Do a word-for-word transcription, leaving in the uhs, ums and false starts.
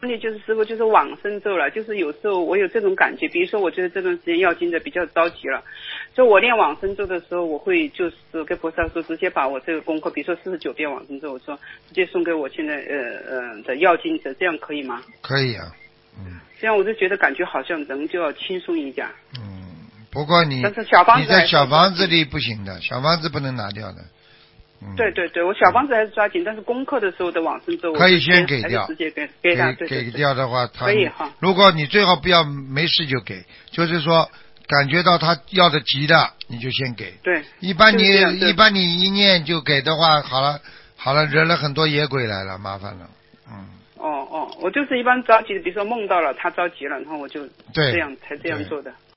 问题就是师傅就是往生咒了，就是有时候我有这种感觉，比如说我觉得这段时间要经的比较着急了，就我念往生咒的时候，我会就是跟菩萨说，直接把我这个功课，比如说四十九遍往生咒，我说直接送给我现在呃呃的要经者，这样可以吗？ 可以啊，嗯。 这样我就觉得感觉好像人就要轻松一点。 嗯，不过你但是小房子你在小房子里不行的，小房子不能拿掉的。嗯、 对对对，我小房子还是抓紧，但是功课的时候的往生咒可以先给掉， 直接给给他， 给对对对给掉的话，他可以哈。 如果你最好不要没事就给，就是说感觉到他要的急的，你就先给。 对。 一般你一般你一念就给的话，好了好了，惹了很多野鬼来了，麻烦了。嗯。 哦哦，我就是一般着急，比如说梦到了他着急了，然后我就对这样才这样做的。